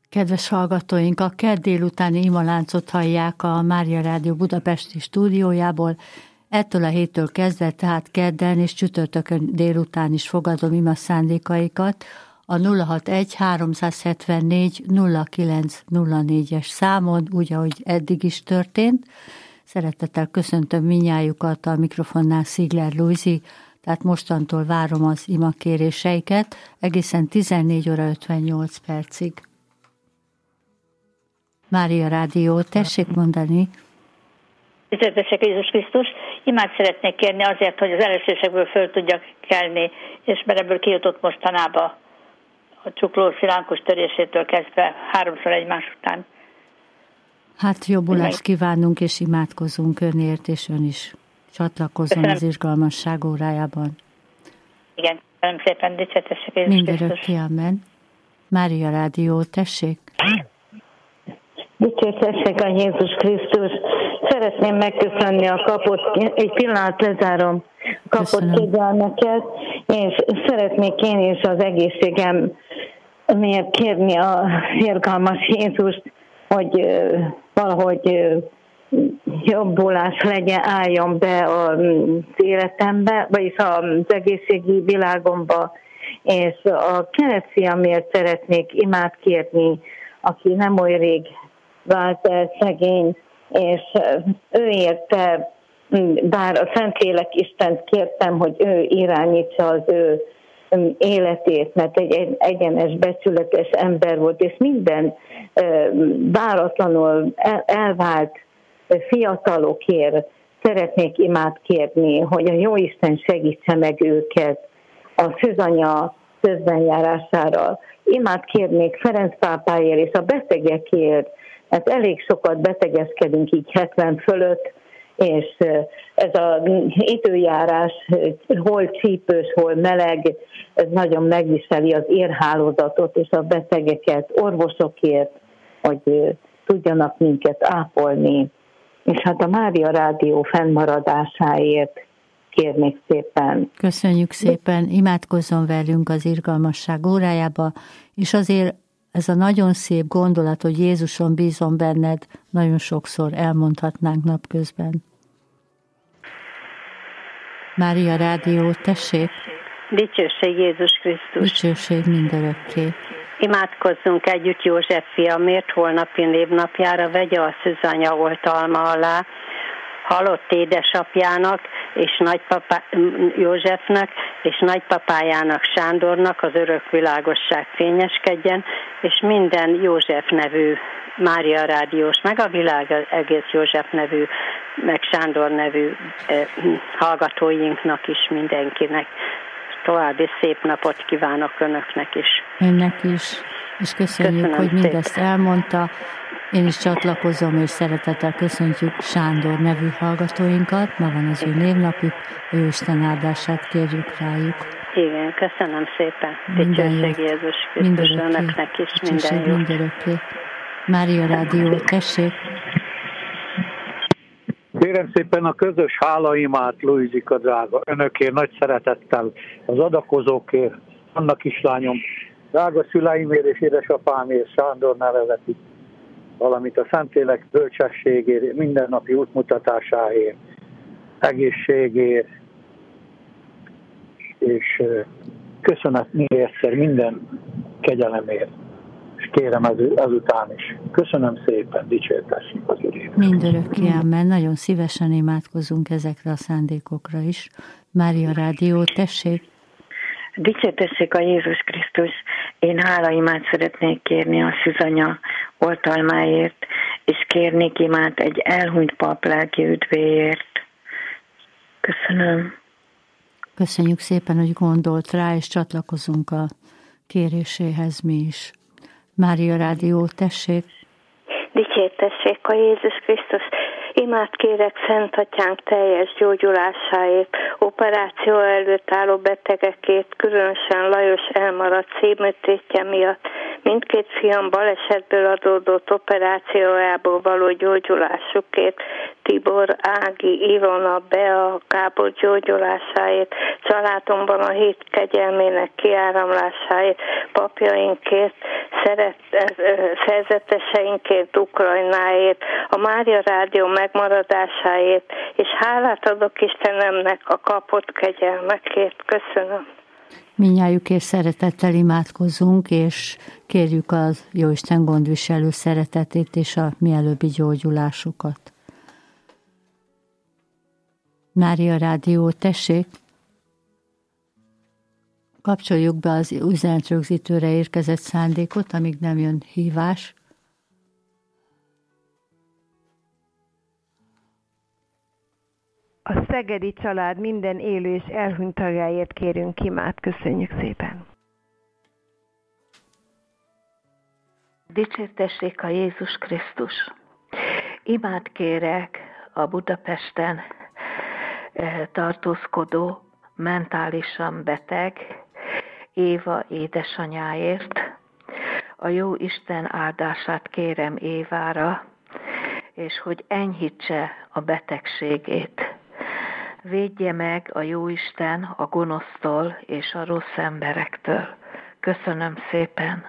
Kedves hallgatóink, a kedd délutáni imaláncot hallják a Mária Rádió budapesti stúdiójából. Ettől a héttől kezdve, tehát kedden és csütörtökön délután is fogadom ima szándékaikat a 061-374-0904-es számon, úgy, ahogy eddig is történt. Szeretettel köszöntöm mindnyájukat, a mikrofonnál Szigler Lujzi, tehát mostantól várom az imakéréseiket egészen 14 óra 58 percig. Mária Rádió, tessék mondani. Tiszteletesek Jézus Krisztus, imát szeretnék kérni azért, hogy az előzősekből föl tudjak kelni, és mert ebből kijutott mostanában a csukló szilánkos törésétől kezdve 3-szor egymás után. Hát jobbulást kívánunk, és imádkozunk önért, és ön is csatlakozzon az izgalmasság órájában. Igen, köszönöm szépen, dicsértesek Jézus Krisztus. Mindörökké, amen. Mária Rádió, tessék. Dicsértessék a Jézus Krisztus. Szeretném megköszönni a kapott, egy pillanat lezárom, kapott kegyelmeket, és szeretnék én is az egészségem miért kérni a irgalmas Jézust, hogy valahogy jobbulás legyen, álljon be az életembe, vagyis az egészségi világomba, és a keresztfiamért szeretnék imát kérni, aki nem oly rég vált el szegény, és ő érte, bár a Szentlélek Istent kértem, hogy ő irányítsa az ő életét, mert egy egyenes, becsületes ember volt, és minden váratlanul elvált fiatalokért szeretnék imát kérni, hogy a Jóisten segítse meg őket a szűzanya közbenjárására. Imát kérnék Ferenc pápáért és a betegekért, mert elég sokat betegezkedünk így 70 fölött, és ez az időjárás, hol csípős, hol meleg, ez nagyon megviseli az érhálózatot és a betegeket, orvosokért, hogy tudjanak minket ápolni. És hát a Mária Rádió fennmaradásáért kérnék szépen. Köszönjük szépen, imádkozzon velünk az irgalmasság órájába, és azért ez a nagyon szép gondolat, hogy Jézuson bízom benned, nagyon sokszor elmondhatnánk napközben. Mária Rádió, tessék! Dicsőség Jézus Krisztus! Dicsőség mindörökké! Imádkozzunk együtt József fiamért, holnapi névnapjára vegye a szűzanya oltalma alá, halott édesapjának és nagypapá Józsefnek és nagypapájának Sándornak az örök világosság fényeskedjen, és minden József nevű Mária Rádiós, meg a világ egész József nevű, meg Sándor nevű hallgatóinknak is, mindenkinek. További szép napot kívánok önöknek is. Önnek is, és köszönjük, hogy mindezt elmondta. Én is csatlakozom, és szeretettel köszöntjük Sándor nevű hallgatóinkat. Ma van az ő névnapjuk, ő Isten áldását kérjük rájuk. Igen, köszönöm szépen. Dicsőség Jézus Krisztus önöknek is, minden jó. Mindörökké. Mária Rádió, tessék! Kérem szépen a közös hálaimát, Lujzika drága, önökért nagy szeretettel, az adakozókért, Anna kislányom, drága szüleimért és édesapámért, Sándor nevezetik, valamint a Szentlélek bölcsességért, mindennapi útmutatásáért, egészségért, és köszönet még egyszer minden kegyelemért, és kérem ezután is. Köszönöm szépen, dicsértessék az Úrért. Mindörökké, amen. Nagyon szívesen imádkozunk ezekre a szándékokra is. Mária Rádió, tessék! Dicsértessék a Jézus Krisztus! Én hálaimát szeretnék kérni a szűzanya oltalmáért, és kérnék imát egy elhunyt pap lelki üdvéért. Köszönöm. Köszönjük szépen, hogy gondolt rá, és csatlakozunk a kéréséhez mi is. Mária Rádió, tessék! Dicsértessék a Jézus Krisztus! Imát kérek Szent Atyánk teljes gyógyulásáért, ó operáció előtt álló betegekért, különösen Lajos elmaradt szívműtétje miatt, mindkét fiam balesetből adódott operációjából való gyógyulásukért, Tibor, Ági, Ilona, Bea, Gábor gyógyulásáért, családomban a hit kegyelmének kiáramlásáért, papjainkért, szerzeteseinkért, Ukrajnáért, a Mária Rádió megmaradásáért, és hálát adok Istenemnek a kapott kegyelmekért. Köszönöm. Mindnyájukért szeretettel imádkozunk, és kérjük az Jóisten gondviselő szeretetét és a mielőbbi gyógyulásukat. Mária Rádió, tessék! Kapcsoljuk be az üzenetrögzítőre érkezett szándékot, amíg nem jön hívás. A szegedi család minden élő és elhunyt tagjáért kérünk imát. Köszönjük szépen! Dicsértessék a Jézus Krisztus! Imát kérek a Budapesten tartózkodó, mentálisan beteg Éva édesanyáért. A jó Isten áldását kérem Évára, és hogy enyhítse a betegségét. Védje meg a Jóisten a gonosztól és a rossz emberektől. Köszönöm szépen!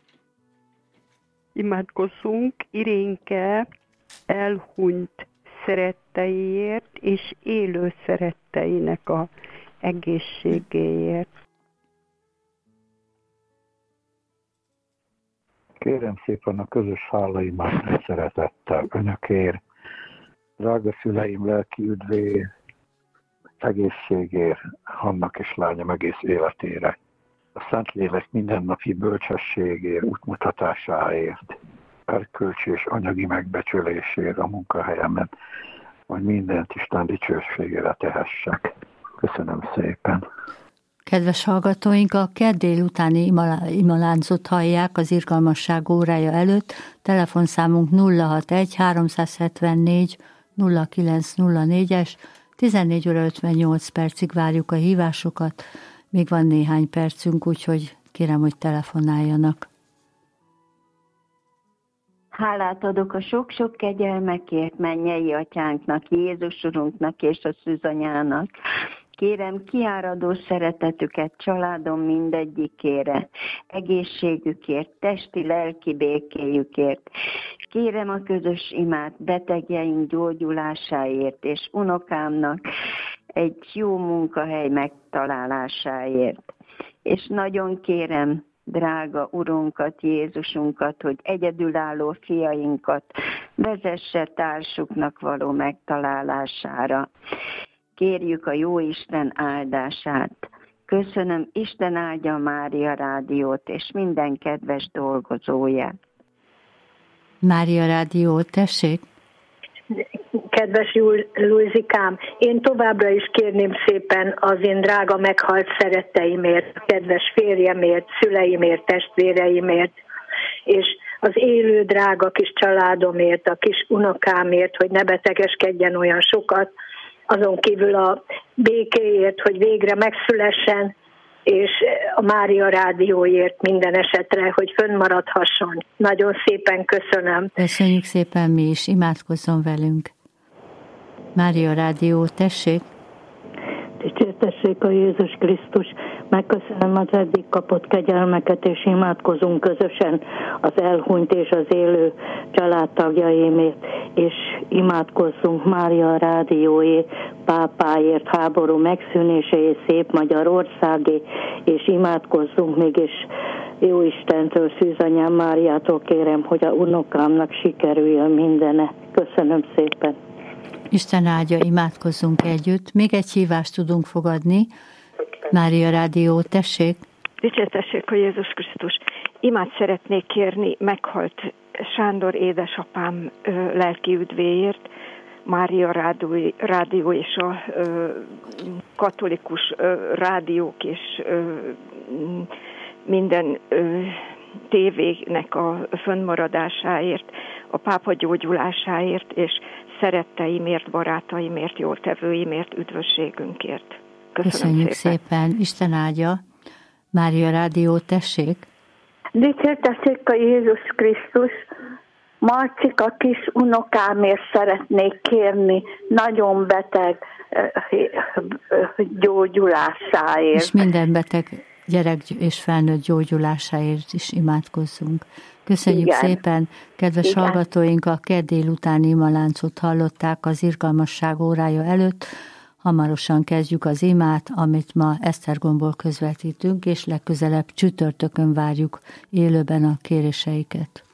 Imádkozzunk Irénke elhunyt szeretteiért és élő szeretteinek a egészségéért. Kérem szépen a közös hálaimát szeretettel önökért, drága szüleim lelki üdvéért, egészségért, annak és lányom egész életére, a Szentlélek mindennapi bölcsességért, útmutatásáért, erkölcsi és anyagi megbecsülésért a munkahelyemen, hogy mindent Isten dicsőségére tehessek. Köszönöm szépen. Kedves hallgatóink, a kedd délutáni imaláncot hallják az irgalmasság órája előtt. Telefonszámunk 061 374 0904-es, 14 óra 58 percig várjuk a hívásokat. Még van néhány percünk, úgyhogy kérem, hogy telefonáljanak. Hálát adok a sok-sok kegyelmekért mennyei atyánknak, Jézus Urunknak és a szűzanyának. Kérem kiáradó szeretetüket családom mindegyikére, egészségükért, testi-lelki békéjükért. Kérem a közös imát betegjeink gyógyulásáért és unokámnak egy jó munkahely megtalálásáért. És nagyon kérem drága Urunkat, Jézusunkat, hogy egyedülálló fiainkat vezesse társuknak való megtalálására. Kérjük a Jóisten áldását. Köszönöm, Isten áldja a Mária Rádiót és minden kedves dolgozóját. Mária Rádió, tessék! Kedves Lujzikám, én továbbra is kérném szépen az én drága meghalt szeretteimért, a kedves férjemért, szüleimért, testvéreimért, és az élő drága kis családomért, a kis unokámért, hogy ne betegeskedjen olyan sokat, azon kívül a békéért, hogy végre megszülessen, és a Mária Rádióért minden esetre, hogy fönnmaradhasson. Nagyon szépen köszönöm. Köszönjük szépen mi is, imádkozzon velünk. Mária Rádió, tessék! Dicsértessék a Jézus Krisztus! Megköszönöm az eddig kapott kegyelmeket, és imádkozunk közösen az elhunyt és az élő családtagjaimért, és imádkozzunk Mária Rádióért, pápáért, háború megszűnéséért, szép Magyarországé, és imádkozzunk mégis jó Istentől, Szűzanyám Máriától kérem, hogy a unokámnak sikerüljön mindene. Köszönöm szépen! Isten áldja, imádkozzunk együtt. Még egy hívást tudunk fogadni. Mária Rádió, tessék! Dicsértessék a Jézus Krisztus! Imát szeretnék kérni meghalt Sándor édesapám lelki üdvéért, Mária Rádió és a katolikus rádiók és minden tévének a fönnmaradásáért, a pápa gyógyulásáért és szeretteimért, barátaimért, jóltevőimért, üdvösségünkért. Köszönjük szépen. Isten áldja. Mária Rádió, tessék. Dicsértessék a Jézus Krisztus. Marcika kis unokámért szeretnék kérni, nagyon beteg gyógyulásáért. És minden beteg gyerek és felnőtt gyógyulásáért is imádkozzunk. Köszönjük Igen. szépen, kedves Igen. hallgatóink, a kedd délutáni imaláncot hallották az irgalmasság órája előtt. Hamarosan kezdjük az imát, amit ma Esztergomból közvetítünk, és legközelebb csütörtökön várjuk élőben a kéréseiket.